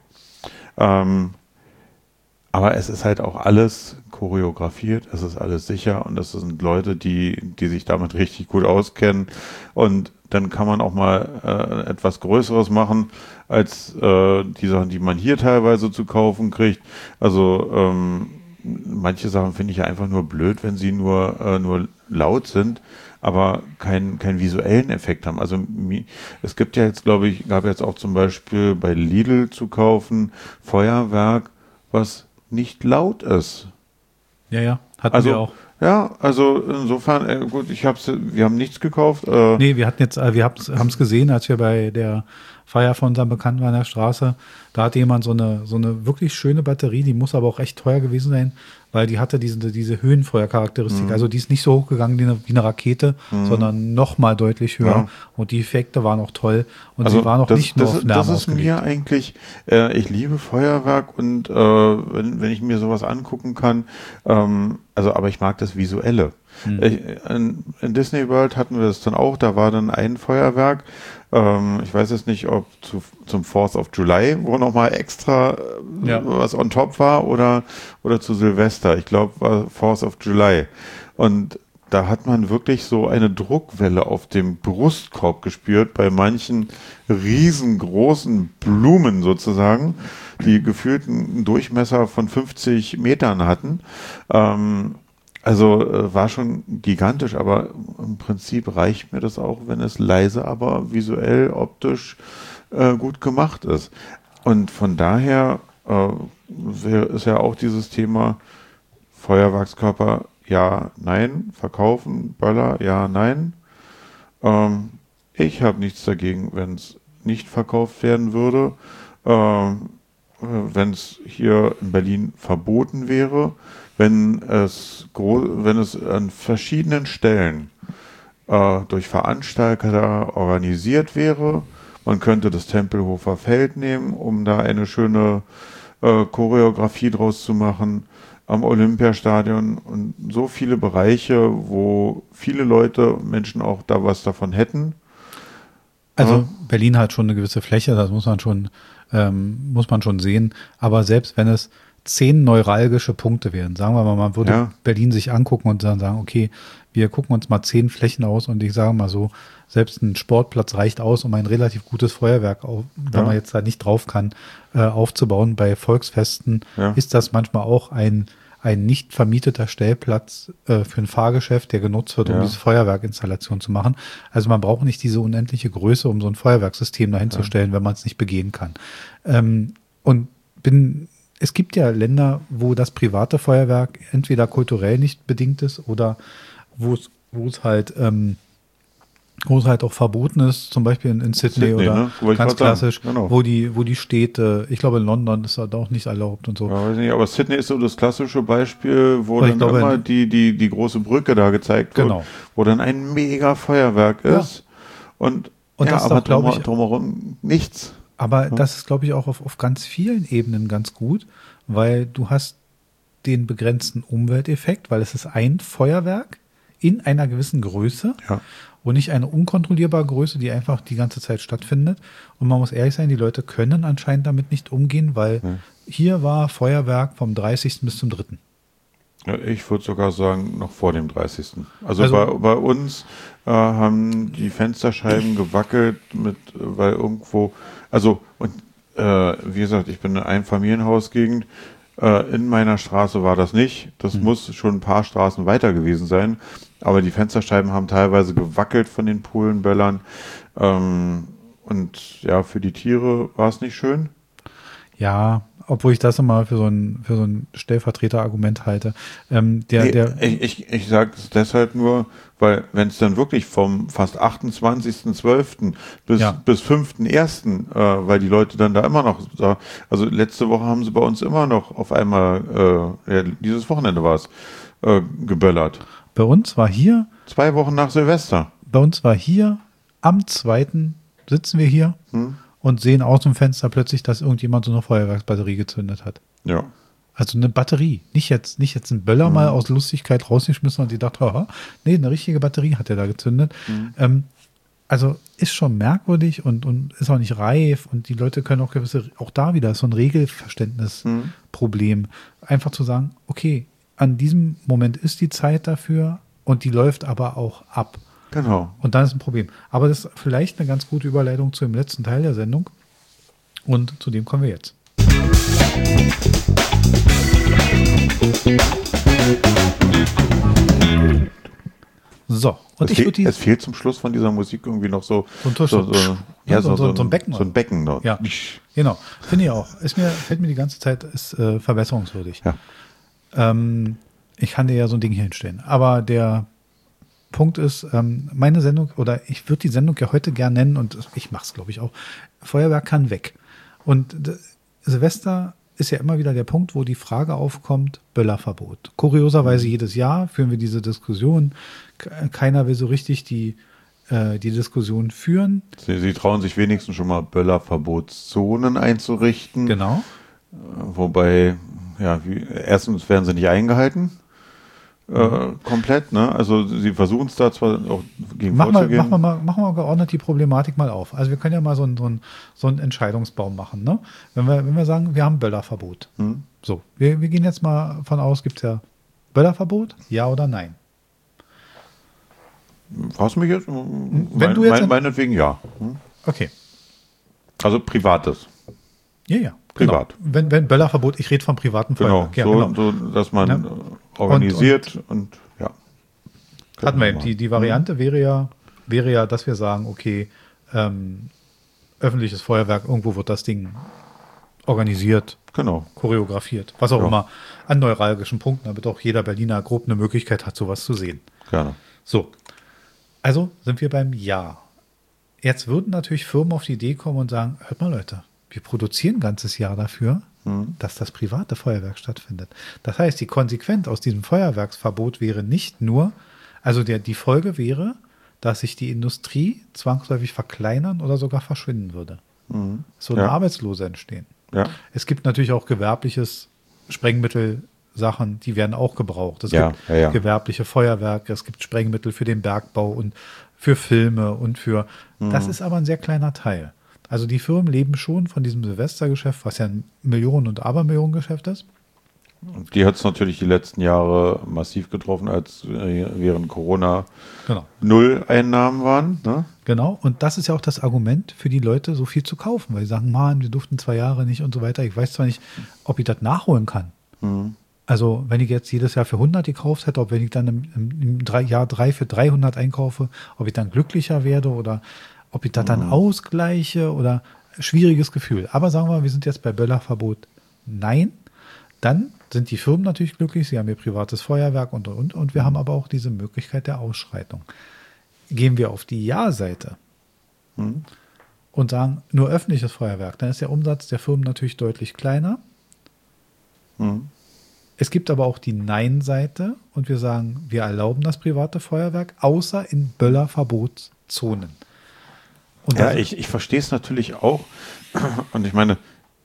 Aber es ist halt auch alles choreografiert, es ist alles sicher und es sind Leute, die sich damit richtig gut auskennen und dann kann man auch mal etwas Größeres machen als die Sachen, die man hier teilweise zu kaufen kriegt. Also manche Sachen finde ich ja einfach nur blöd, wenn sie nur laut sind, aber keinen visuellen Effekt haben. Also es gibt ja jetzt, gab jetzt auch zum Beispiel bei Lidl zu kaufen Feuerwerk, was nicht laut ist. Ja, hatten wir auch. Ja, also insofern, gut, wir haben nichts gekauft. Nee, wir haben es gesehen, als wir bei der Feier von unserem Bekannten an der Straße, da hatte jemand so eine wirklich schöne Batterie, die muss aber auch echt teuer gewesen sein, weil die hatte diese Höhenfeuercharakteristik. Also die ist nicht so hochgegangen wie eine Rakete, sondern noch mal deutlich höher. Ja. Und die Effekte waren auch toll. Und Also sie waren auch nicht nur auf Lärm das ist ausgelegt. mir eigentlich, ich liebe Feuerwerk und wenn ich mir sowas angucken kann, aber ich mag das Visuelle. In Disney World hatten wir das dann auch, da war dann ein Feuerwerk, ich weiß jetzt nicht, ob zum 4th of July, wo nochmal extra was on top war oder zu Silvester. Ich glaube, war 4th of July. Und da hat man wirklich so eine Druckwelle auf dem Brustkorb gespürt bei manchen riesengroßen Blumen sozusagen, die gefühlt einen Durchmesser von 50 Metern hatten. War schon gigantisch, aber im Prinzip reicht mir das auch, wenn es leise, aber visuell, optisch gut gemacht ist. Und von daher ist ja auch dieses Thema Feuerwerkskörper, ja, nein, verkaufen, Böller, ja, nein. Ich habe nichts dagegen, wenn es nicht verkauft werden würde, wenn es hier in Berlin verboten wäre, wenn es an verschiedenen Stellen durch Veranstalter organisiert wäre. Man könnte das Tempelhofer Feld nehmen, um da eine schöne Choreografie draus zu machen, am Olympiastadion und so viele Bereiche, wo viele Menschen auch da was davon hätten. Also Berlin hat schon eine gewisse Fläche, das muss man schon sehen. Aber selbst wenn es 10 neuralgische Punkte wären, sagen wir mal, man würde Berlin sich angucken und dann sagen, okay, wir gucken uns mal 10 Flächen aus und ich sage mal so, selbst ein Sportplatz reicht aus, um ein relativ gutes Feuerwerk, wenn man jetzt da nicht drauf kann, aufzubauen. Bei Volksfesten ist das manchmal auch ein nicht vermieteter Stellplatz für ein Fahrgeschäft, der genutzt wird, um diese Feuerwerkinstallation zu machen. Also man braucht nicht diese unendliche Größe, um so ein Feuerwerkssystem dahin zu stellen, wenn man es nicht begehen kann. Es gibt ja Länder, wo das private Feuerwerk entweder kulturell nicht bedingt ist oder wo es halt auch verboten ist, zum Beispiel in Sydney oder ganz klassisch, genau. wo die Städte, ich glaube in London ist das auch nicht erlaubt und so. Ja, weiß nicht, aber Sydney ist so das klassische Beispiel, wo dann immer die große Brücke da gezeigt wird, wo dann ein mega Feuerwerk ist und das aber drumherum nichts. Aber das ist, glaube ich, auch auf ganz vielen Ebenen ganz gut, weil du hast den begrenzten Umwelteffekt, weil es ist ein Feuerwerk in einer gewissen Größe und nicht eine unkontrollierbare Größe, die einfach die ganze Zeit stattfindet. Und man muss ehrlich sein, die Leute können anscheinend damit nicht umgehen, weil hier war Feuerwerk vom 30. bis zum 3. Ja, ich würde sogar sagen, noch vor dem 30. Also bei uns haben die Fensterscheiben gewackelt weil irgendwo, wie gesagt, ich bin in einer Einfamilienhausgegend, in meiner Straße war das nicht, das muss schon ein paar Straßen weiter gewesen sein, aber die Fensterscheiben haben teilweise gewackelt von den Polenböllern und ja, für die Tiere war es nicht schön. Ja, obwohl ich das immer für so ein Stellvertreterargument halte. Ich sage es deshalb nur, weil wenn es dann wirklich vom fast 28.12. bis 5.1., weil die Leute dann da immer noch, also letzte Woche haben sie bei uns immer noch auf einmal, dieses Wochenende war es, geböllert. Bei uns war hier 2 Wochen nach Silvester. Bei uns war hier am 2. sitzen wir hier und sehen aus dem Fenster plötzlich, dass irgendjemand so eine Feuerwerksbatterie gezündet hat. Ja. Also eine Batterie. Nicht jetzt ein Böller mal aus Lustigkeit rausgeschmissen und die dachte, haha, nee, eine richtige Batterie hat er da gezündet. Also ist schon merkwürdig und ist auch nicht reif und die Leute können auch da wieder so ein Regelverständnisproblem. Einfach zu sagen, okay, an diesem Moment ist die Zeit dafür und die läuft aber auch ab. Genau. Und dann ist ein Problem. Aber das ist vielleicht eine ganz gute Überleitung zu dem letzten Teil der Sendung. Und zu dem kommen wir jetzt. So. Und es fehlt zum Schluss von dieser Musik irgendwie noch so ein Becken. So ein Becken dort. Ja, genau. Finde ich auch. Fällt mir die ganze Zeit, ist verbesserungswürdig. Ja. Ich kann dir ja so ein Ding hier hinstellen. Aber der Punkt ist, meine Sendung, oder ich würde die Sendung ja heute gern nennen und ich mache es, glaube ich, auch. Feuerwerk kann weg. Und Silvester ist ja immer wieder der Punkt, wo die Frage aufkommt, Böllerverbot. Kurioserweise jedes Jahr führen wir diese Diskussion. Keiner will so richtig die Diskussion führen. Sie trauen sich wenigstens schon mal Böllerverbotszonen einzurichten. Genau. Wobei, ja, erstens werden sie nicht eingehalten. Komplett, ne? Also sie versuchen es da zwar auch gegen vorzugehen. Machen wir geordnet die Problematik mal auf. Also wir können ja mal so einen Entscheidungsbaum machen, ne? Wenn wir sagen, wir haben Böllerverbot. So, wir gehen jetzt mal von aus, gibt es ja Böllerverbot, ja oder nein? Fragst du mich jetzt? Wenn du jetzt meinetwegen ja. Okay. Also privates. Ja. Privat. Genau. Wenn Böllerverbot, ich rede vom privaten Feuerwerk. Genau, Ja, so, dass man organisiert und ja. Hatten wir eben. Die Variante wäre ja, dass wir sagen, okay, öffentliches Feuerwerk, irgendwo wird das Ding organisiert, genau, choreografiert, was auch immer, an neuralgischen Punkten, damit auch jeder Berliner grob eine Möglichkeit hat, sowas zu sehen. Gerne. So, also sind wir beim Ja. Jetzt würden natürlich Firmen auf die Idee kommen und sagen, hört mal Leute, wir produzieren ein ganzes Jahr dafür, dass das private Feuerwerk stattfindet. Das heißt, die Konsequenz aus diesem Feuerwerksverbot wäre nicht nur, also die Folge wäre, dass sich die Industrie zwangsläufig verkleinern oder sogar verschwinden würde. Es würden Arbeitslose entstehen. Ja. Es gibt natürlich auch gewerbliches Sprengmittel-Sachen, die werden auch gebraucht. Es gibt gewerbliche Feuerwerke, es gibt Sprengmittel für den Bergbau und für Filme und für, das ist aber ein sehr kleiner Teil. Also die Firmen leben schon von diesem Silvestergeschäft, was ja ein Millionen- und Abermillionengeschäft ist. Die hat es natürlich die letzten Jahre massiv getroffen, als während Corona null Einnahmen waren. Ne? Genau, und das ist ja auch das Argument für die Leute, so viel zu kaufen, weil sie sagen, wir durften 2 Jahre nicht und so weiter. Ich weiß zwar nicht, ob ich das nachholen kann. Also wenn ich jetzt jedes Jahr für 100 gekauft hätte, ob wenn ich dann im Jahr 3 für 300 einkaufe, ob ich dann glücklicher werde oder ob ich das dann ausgleiche oder schwieriges Gefühl. Aber sagen wir, wir sind jetzt bei Böllerverbot. Nein, dann sind die Firmen natürlich glücklich, sie haben ihr privates Feuerwerk und. Und wir haben aber auch diese Möglichkeit der Ausschreitung. Gehen wir auf die Ja-Seite und sagen, nur öffentliches Feuerwerk, dann ist der Umsatz der Firmen natürlich deutlich kleiner. Es gibt aber auch die Nein-Seite und wir sagen, wir erlauben das private Feuerwerk, außer in Böllerverbotszonen. Und ja, ich verstehe es natürlich auch. Und ich meine,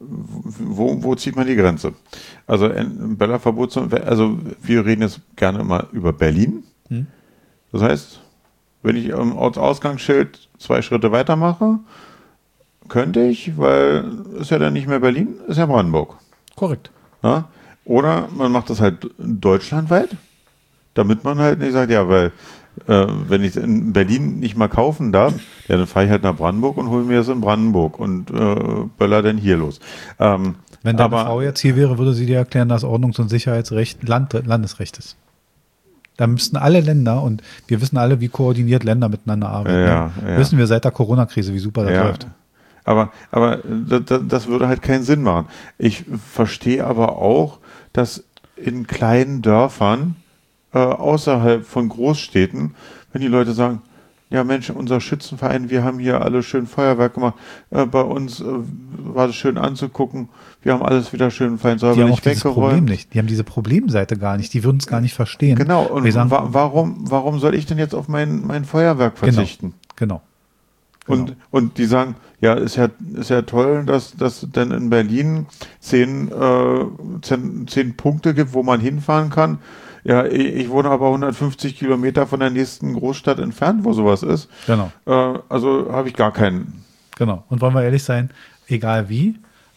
wo zieht man die Grenze? Also ein Böllerverbot, also wir reden jetzt gerne mal über Berlin. Das heißt, wenn ich am Ortsausgangsschild 2 Schritte weitermache, könnte ich, weil ist ja dann nicht mehr Berlin, ist ja Brandenburg. Korrekt. Ja? Oder man macht das halt deutschlandweit, damit man halt nicht sagt, ja, weil wenn ich es in Berlin nicht mal kaufen darf, ja, dann fahre ich halt nach Brandenburg und hole mir es in Brandenburg und böller dann hier los. Wenn deine Frau jetzt hier wäre, würde sie dir erklären, dass Ordnungs- und Sicherheitsrecht Landesrecht ist. Da müssten alle Länder, und wir wissen alle, wie koordiniert Länder miteinander arbeiten. Wissen wir seit der Corona-Krise, wie super das läuft. Aber das würde halt keinen Sinn machen. Ich verstehe aber auch, dass in kleinen Dörfern außerhalb von Großstädten, wenn die Leute sagen, ja Mensch, unser Schützenverein, wir haben hier alle schön Feuerwerk gemacht, bei uns war es schön anzugucken, wir haben alles wieder schön fein säuberlich weggeräumt. Die haben diese Problemseite gar nicht, die würden es gar nicht verstehen. Genau, und sagen, warum soll ich denn jetzt auf mein Feuerwerk verzichten? Genau. Und die sagen, ja, ist ja toll, dass denn in Berlin 10 Punkte gibt, wo man hinfahren kann. Ja, ich wohne aber 150 Kilometer von der nächsten Großstadt entfernt, wo sowas ist. Genau. Also habe ich gar keinen. Genau. Und wollen wir ehrlich sein, egal wie,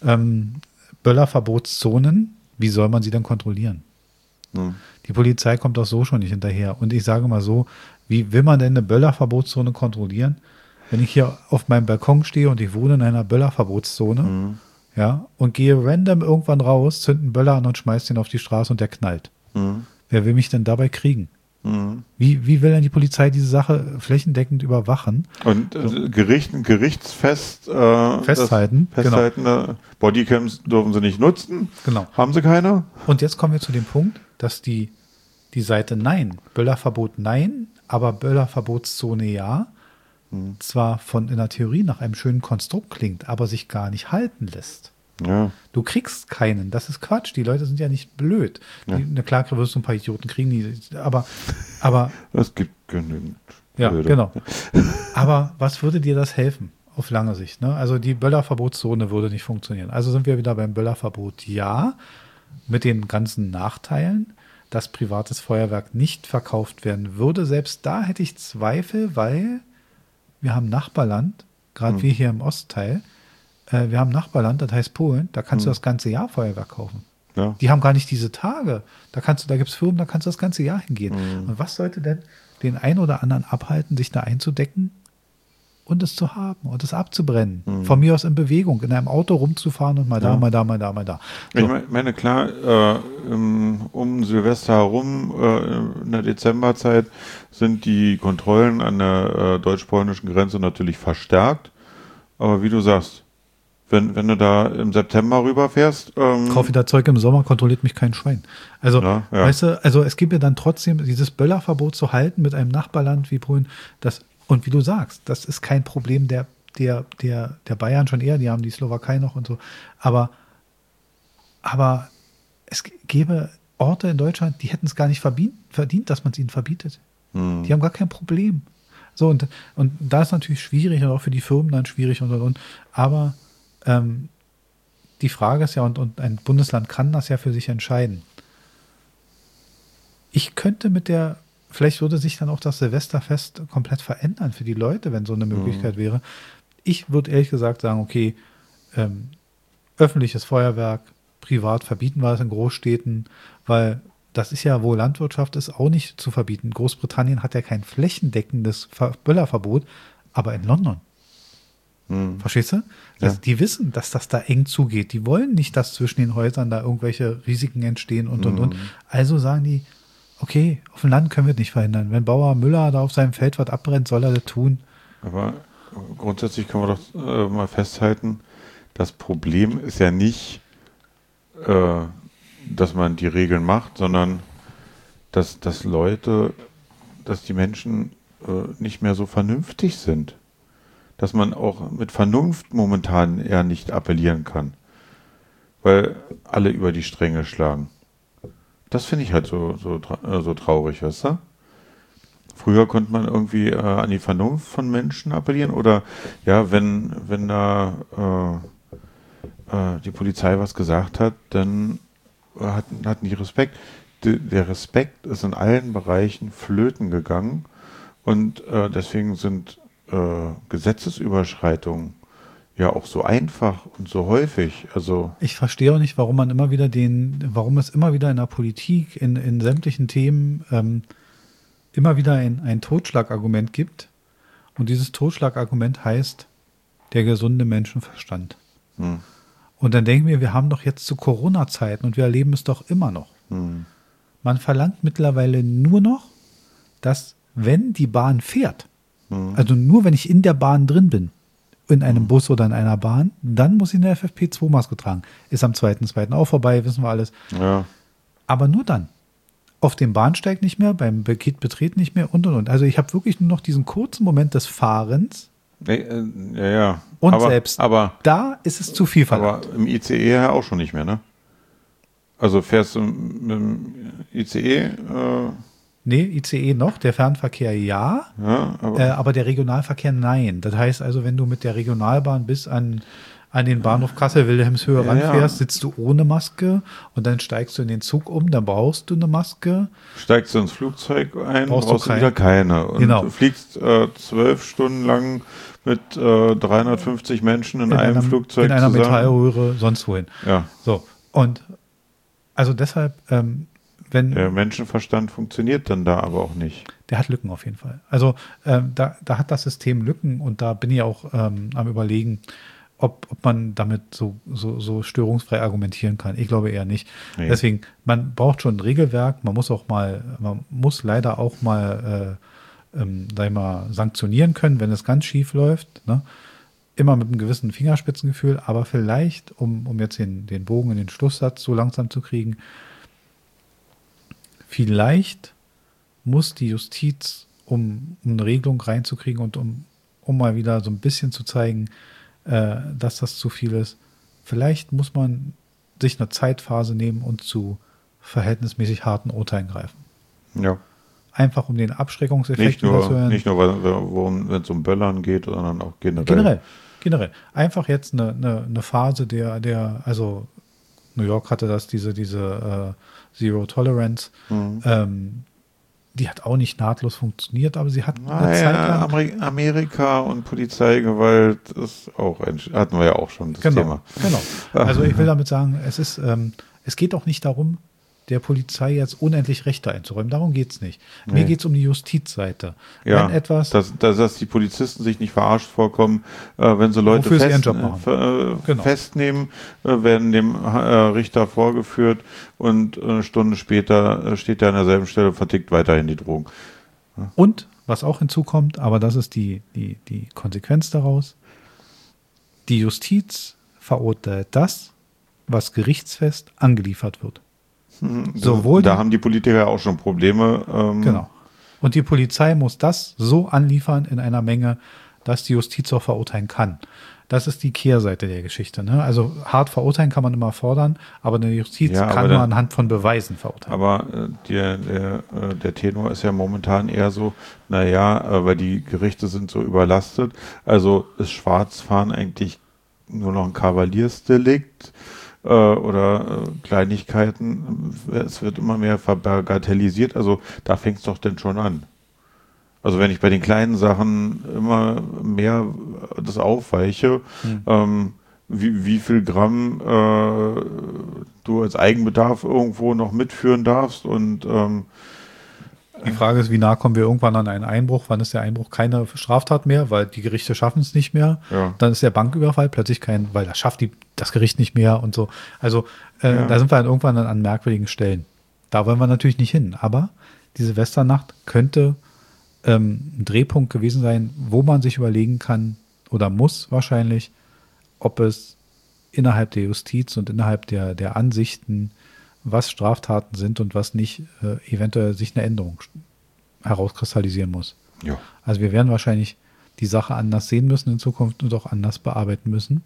Böllerverbotszonen, wie soll man sie denn kontrollieren? Die Polizei kommt doch so schon nicht hinterher. Und ich sage mal so, wie will man denn eine Böllerverbotszone kontrollieren? Wenn ich hier auf meinem Balkon stehe und ich wohne in einer Böllerverbotszone, und gehe random irgendwann raus, zünde einen Böller an und schmeiß den auf die Straße und der knallt. Wer will mich denn dabei kriegen? Wie will denn die Polizei diese Sache flächendeckend überwachen? Und gerichtsfest festhalten. Genau. Bodycams dürfen sie nicht nutzen. Genau. Haben sie keine? Und jetzt kommen wir zu dem Punkt, dass die Seite Nein, Böllerverbot Nein, aber Böllerverbotszone ja, zwar in der Theorie nach einem schönen Konstrukt klingt, aber sich gar nicht halten lässt. Ja. Du kriegst keinen. Das ist Quatsch. Die Leute sind ja nicht blöd. Ja. Na klar, wirst du ein paar Idioten kriegen, aber Es gibt genügend. ja, Blöde. genau. Aber was würde dir das helfen auf lange Sicht? Ne? Also die Böllerverbotszone würde nicht funktionieren. Also sind wir wieder beim Böllerverbot. Ja, mit den ganzen Nachteilen, dass privates Feuerwerk nicht verkauft werden würde. Selbst da hätte ich Zweifel, weil wir haben Nachbarland, gerade wir hier im Ostteil, wir haben Nachbarland, das heißt Polen, da kannst du das ganze Jahr Feuerwerk kaufen. Ja. Die haben gar nicht diese Tage. Da gibt es Firmen, da kannst du das ganze Jahr hingehen. Und was sollte denn den einen oder anderen abhalten, sich da einzudecken und es zu haben und es abzubrennen? Von mir aus in Bewegung, in einem Auto rumzufahren und mal da, mal da, mal da, mal da. So. Ich meine, klar, um Silvester herum, in der Dezemberzeit, sind die Kontrollen an der deutsch-polnischen Grenze natürlich verstärkt. Aber wie du sagst, wenn du da im September rüberfährst, Kauf wieder Zeug im Sommer, kontrolliert mich kein Schwein. Also, Ja. weißt du, also es gibt ja dann trotzdem dieses Böllerverbot zu halten mit einem Nachbarland wie Polen. Und wie du sagst, das ist kein Problem der Bayern schon eher, die haben die Slowakei noch und so. Aber es gäbe Orte in Deutschland, die hätten es gar nicht verdient, dass man es ihnen verbietet. Die haben gar kein Problem. So, und da ist natürlich schwierig und auch für die Firmen dann schwierig und. Aber die Frage ist ja, und ein Bundesland kann das ja für sich entscheiden. Ich könnte vielleicht würde sich dann auch das Silvesterfest komplett verändern für die Leute, wenn so eine Möglichkeit wäre. Ich würde ehrlich gesagt sagen, okay, öffentliches Feuerwerk, privat verbieten wir es in Großstädten, weil das ist ja, wo Landwirtschaft ist, auch nicht zu verbieten. Großbritannien hat ja kein flächendeckendes Böllerverbot, aber in London. Verstehst du? Ja. Die wissen, dass das da eng zugeht. Die wollen nicht, dass zwischen den Häusern da irgendwelche Risiken entstehen und. Also sagen die, okay, auf dem Land können wir es nicht verhindern. Wenn Bauer Müller da auf seinem Feld was abbrennt, soll er das tun. Aber grundsätzlich können wir doch mal festhalten, das Problem ist ja nicht, dass man die Regeln macht, sondern dass die Menschen nicht mehr so vernünftig sind. Dass man auch mit Vernunft momentan eher nicht appellieren kann. Weil alle über die Stränge schlagen. Das finde ich halt so traurig, weißt du? Früher konnte man irgendwie an die Vernunft von Menschen appellieren oder ja, wenn da die Polizei was gesagt hat, dann hatten die Respekt. Der Respekt ist in allen Bereichen flöten gegangen und deswegen sind Gesetzesüberschreitungen ja auch so einfach und so häufig. Also ich verstehe auch nicht, warum es immer wieder in der Politik, in sämtlichen Themen immer wieder ein Totschlagargument gibt. Und dieses Totschlagargument heißt der gesunde Menschenverstand. Und dann denken wir haben doch jetzt zu Corona-Zeiten und wir erleben es doch immer noch. Man verlangt mittlerweile nur noch, dass wenn die Bahn fährt, also nur wenn ich in der Bahn drin bin, in einem Bus oder in einer Bahn, dann muss ich eine FFP2-Maske tragen. Ist am 2.2. auch vorbei, wissen wir alles. ja. Aber nur dann. Auf dem Bahnsteig nicht mehr, beim Betreten nicht mehr und. Also ich habe wirklich nur noch diesen kurzen Moment des Fahrens Ja. und aber da ist es zu viel verlangt. Aber im ICE ja auch schon nicht mehr, ne? Also fährst du mit dem ICE? Nee, ICE noch, der Fernverkehr ja, aber der Regionalverkehr nein. Das heißt also, wenn du mit der Regionalbahn bis an den Bahnhof Kassel-Wilhelmshöhe ranfährst, sitzt du ohne Maske und dann steigst du in den Zug um, dann brauchst du eine Maske. Steigst du ins Flugzeug ein, Brauchst brauchst du du wieder keine. Und Genau. du fliegst 12 Stunden lang mit 350 Menschen in einem Flugzeug in einer zusammen. Metallröhre, sonst wohin. Ja. So, und also deshalb, wenn Der Menschenverstand funktioniert dann da aber auch nicht. der hat Lücken auf jeden Fall. Also da hat das System Lücken und da bin ich auch am Überlegen, ob man damit so störungsfrei argumentieren kann. Ich glaube eher nicht. Nee. Deswegen, man braucht schon ein Regelwerk, man muss leider auch mal, sag ich mal, sanktionieren können, wenn es ganz schief läuft. Ne? Immer mit einem gewissen Fingerspitzengefühl, aber vielleicht, um jetzt den Bogen in den Schlusssatz so langsam zu kriegen, vielleicht muss die Justiz, um eine Regelung reinzukriegen und um mal wieder so ein bisschen zu zeigen, dass das zu viel ist, vielleicht muss man sich eine Zeitphase nehmen und zu verhältnismäßig harten Urteilen greifen. Ja. Einfach um den Abschreckungseffekt Nicht nur, wenn es um Böllern geht, sondern auch generell. Generell. Einfach jetzt eine Phase also New York hatte das, diese Zero Tolerance, die hat auch nicht nahtlos funktioniert, aber sie hat eine Zeit lang... Amerika und Polizeigewalt ist auch hatten wir ja auch schon das Thema. Genau. Also ich will damit sagen, es geht auch nicht darum, der Polizei jetzt unendlich Rechte einzuräumen. Darum geht es nicht. Mir geht es um die Justizseite. Ja, wenn etwas, dass die Polizisten sich nicht verarscht vorkommen, wenn sie Leute festnehmen, werden dem Richter vorgeführt und eine Stunde später steht er an derselben Stelle und vertickt weiterhin die Drogen. Ja. Und, was auch hinzukommt, aber das ist die Konsequenz daraus, die Justiz verurteilt das, was gerichtsfest angeliefert wird. Da haben die Politiker auch schon Probleme. Genau. Und die Polizei muss das so anliefern in einer Menge, dass die Justiz auch verurteilen kann. Das ist die Kehrseite der Geschichte. Ne? Also hart verurteilen kann man immer fordern, aber eine Justiz kann nur anhand von Beweisen verurteilen. Aber der Tenor ist ja momentan eher so, weil die Gerichte sind so überlastet. Also ist Schwarzfahren eigentlich nur noch ein Kavaliersdelikt. Oder Kleinigkeiten. Es wird immer mehr verbagatellisiert. Also da fängt es doch denn schon an. Also wenn ich bei den kleinen Sachen immer mehr das aufweiche, wie viel Gramm du als Eigenbedarf irgendwo noch mitführen darfst und die Frage ist, wie nah kommen wir irgendwann an einen Einbruch? Wann ist der Einbruch keine Straftat mehr, weil die Gerichte schaffen es nicht mehr? Ja. Dann ist der Banküberfall plötzlich weil das schafft das Gericht nicht mehr und so. Also da sind wir dann irgendwann an merkwürdigen Stellen. Da wollen wir natürlich nicht hin. Aber die Silvesternacht könnte ein Drehpunkt gewesen sein, wo man sich überlegen kann oder muss wahrscheinlich, ob es innerhalb der Justiz und innerhalb der Ansichten, was Straftaten sind und was nicht, eventuell sich eine Änderung herauskristallisieren muss. Ja. Also wir werden wahrscheinlich die Sache anders sehen müssen in Zukunft und auch anders bearbeiten müssen.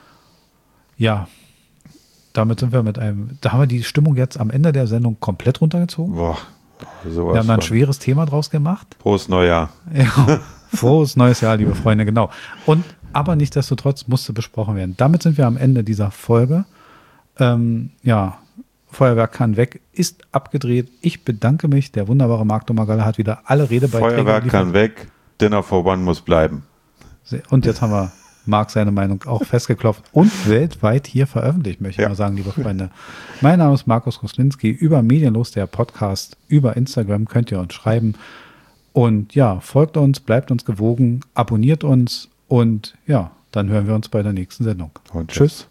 Ja, damit sind wir da haben wir die Stimmung jetzt am Ende der Sendung komplett runtergezogen. Boah, wir haben da ein schweres Thema draus gemacht. Frohes Neujahr. Ja, frohes neues Jahr, liebe Freunde, genau. Aber nichtsdestotrotz musste besprochen werden. Damit sind wir am Ende dieser Folge. Feuerwerk kann weg, ist abgedreht. Ich bedanke mich. Der wunderbare Marc Domagala hat wieder alle Redebeiträge Feuerwerk kann weg, Dinner for One muss bleiben. Und jetzt haben wir Marc seine Meinung auch festgeklopft und weltweit hier veröffentlicht, möchte ich mal sagen, liebe Freunde. Mein Name ist Markus Roslinski, über Medienlos, der Podcast, über Instagram könnt ihr uns schreiben. Und ja, folgt uns, bleibt uns gewogen, abonniert uns und ja, dann hören wir uns bei der nächsten Sendung. Und tschüss.